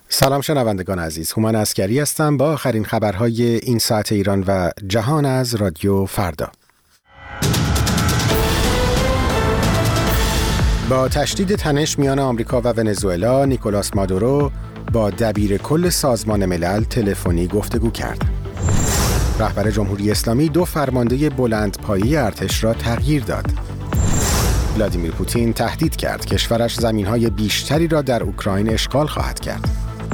سلام شنوندگان عزیز، هومن عسکری هستم با آخرین خبرهای این ساعت ایران و جهان از رادیو فردا. با تشدید تنش میان آمریکا و ونزوئلا، نیکولاس مادورو با دبیر کل سازمان ملل تلفنی گفتگو کرد. رهبر جمهوری اسلامی 2 فرمانده بلندپایه ارتش را تغییر داد. ولادیمیر پوتین تهدید کرد کشورش زمین‌های بیشتری را در اوکراین اشغال خواهد کرد.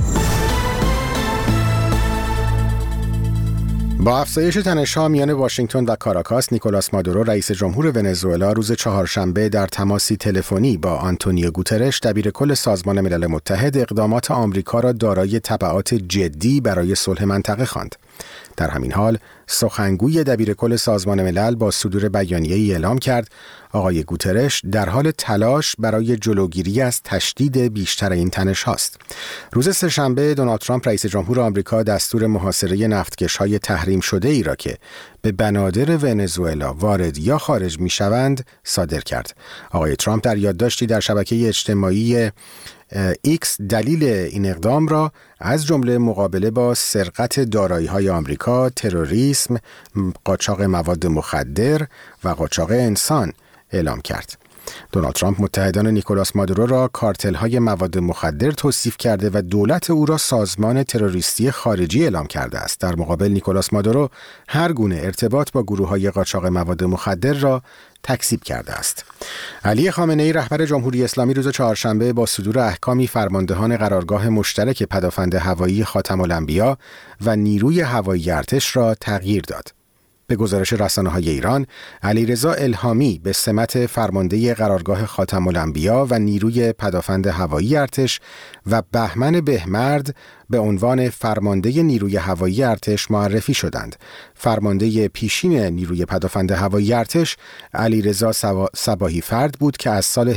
با افزایش تنش‌ها میان واشنگتن و کاراکاس، نیکولاس مادورو رئیس جمهور ونزوئلا روز چهارشنبه در تماسی تلفنی با آنتونیو گوترش دبیر کل سازمان ملل متحد اقدامات آمریکا را دارای تبعات جدی برای صلح منطقه خواند. در همین حال سخنگوی دبیر کل سازمان ملل با صدور بیانیه‌ای اعلام کرد آقای گوترش در حال تلاش برای جلوگیری از تشدید بیشتر این تنش هاست. روز سه‌شنبه دونالد ترامپ رئیس جمهور آمریکا دستور محاصره نفتکش‌های تحریم شده ای را که به بنادر ونزوئلا وارد یا خارج می‌شوند صادر کرد. آقای ترامپ در یادداشتی در شبکه اجتماعی ایکس دلیل این اقدام را از جمله مقابله با سرقت دارایی‌های آمریکا، تروریسم، قاچاق مواد مخدر و قاچاق انسان اعلام کرد. دونالد ترامپ متحدان نیکولاس مادورو را کارتل‌های مواد مخدر توصیف کرده و دولت او را سازمان تروریستی خارجی اعلام کرده است. در مقابل نیکولاس مادورو هر گونه ارتباط با گروه‌های قاچاق مواد مخدر را تکذیب کرده است. علی خامنه‌ای رهبر جمهوری اسلامی روز چهارشنبه با صدور احکامی فرماندهان قرارگاه مشترک پدافند هوایی خاتم الانبیا و نیروی هوایی ارتش را تغییر داد. به گزارش رسانه‌های ایران، علیرضا الهامی به سمت فرمانده قرارگاه خاتم الانبیا و نیروی پدافند هوایی ارتش و بهمن بهمرد به عنوان فرمانده نیروی هوایی ارتش معرفی شدند. فرمانده پیشین نیروی پدافند هوایی ارتش علیرضا صباحی فرد بود که از سال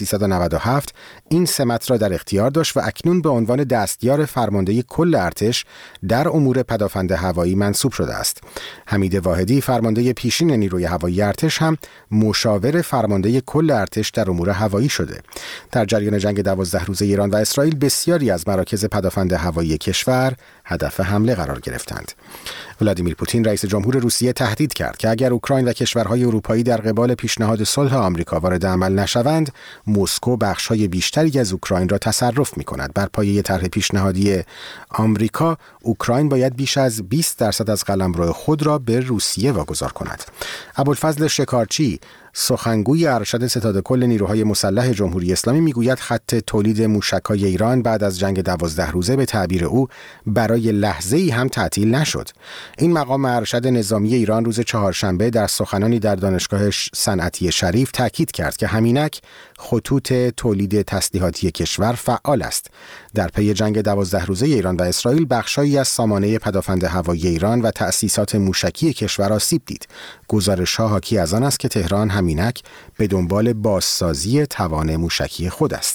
1397 این سمت را در اختیار داشت و اکنون به عنوان دستیار فرمانده کل ارتش در امور پدافند هوایی منصوب شده است. حمید واحدی فرمانده پیشین نیروی هوایی ارتش هم مشاور فرمانده کل ارتش در امور هوایی شده. در جریان جنگ 12 روزه ایران و اسرائیل بسیاری از مراکز پدافند هوایی کشور هدف حمله قرار گرفتند. ولادیمیر پوتین رئیس جمهور روسیه تهدید کرد که اگر اوکراین و کشورهای اروپایی در قبال پیشنهاد صلح آمریکا وارد عمل نشوند، مسکو بخش‌های بیشتری از اوکراین را تصرف می‌کند. بر پایه طرح پیشنهادی آمریکا، اوکراین باید بیش از 20% از قلمرو خود را به روسیه واگذار کند. ابوالفضل شکارچی سخنگوی ارشد ستاد کل نیروهای مسلح جمهوری اسلامی میگوید خط تولید موشک‌های ایران بعد از جنگ 12 روزه به تعبیر او برای لحظه‌ای هم تعطیل نشد. این مقام ارشد نظامی ایران روز چهارشنبه در سخنانی در دانشگاه صنعتی شریف تاکید کرد که همینک خطوط تولید تسلیحاتی کشور فعال است. در پی جنگ 12 روزه ایران و اسرائیل بخشایی از سامانه پدافند هوایی ایران و تأسیسات موشکی کشور آسیب دید. گزارش‌ها حاکی از آن است که تهران همینک به دنبال بازسازی توان موشکی خود است.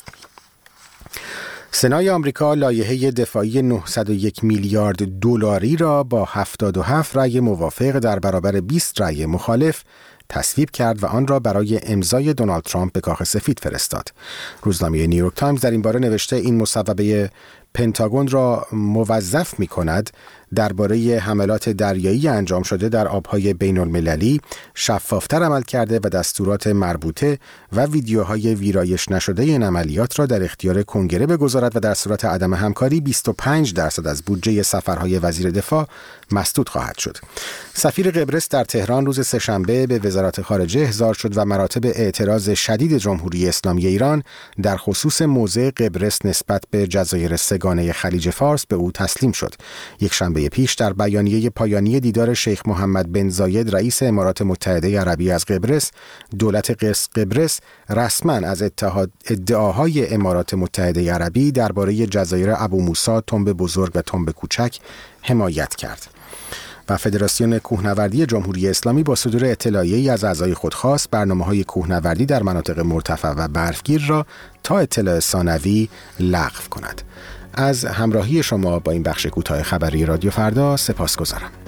سنای آمریکا لایحه دفاعی 901 میلیارد دلاری را با 77 رأی موافق در برابر 20 رأی مخالف تصویب کرد و آن را برای امضای دونالد ترامپ به کاخ سفید فرستاد. روزنامه نیویورک تایمز در این باره نوشته این مصوبه پنتاگون را موظف می‌کند درباره حملات دریایی انجام شده در آبهای بین‌المللی شفافتر عمل کرده و دستورات مربوطه و ویدیوهای ویرایش نشده این عملیات را در اختیار کنگره بگذارد و در صورت عدم همکاری 25% از بودجه سفرهای وزیر دفاع مسدود خواهد شد. سفیر قبرس در تهران روز سه‌شنبه به وزارت خارجه احضار شد و مراتب اعتراض شدید جمهوری اسلامی ایران در خصوص موضع قبرس نسبت به جزایر سگانه خلیج فارس به او تسلیم شد. یک شنبه پیش در بیانیه پایانی دیدار شیخ محمد بن زاید رئیس امارات متحده عربی از قبرس، دولت قبرس رسما از ادعاهای امارات متحده عربی درباره جزایر ابو موسی، تنب بزرگ و تنب کوچک حمایت کرد. و فدراسیون کوهنوردی جمهوری اسلامی با صدور اطلاعیه‌ای از اعضای خود خواست برنامه‌های کوهنوردی در مناطق مرتفع و برفگیر را تا اطلاع ثانوی لغو کند. از همراهی شما با این بخش کوتاه خبری رادیو فردا سپاسگزارم.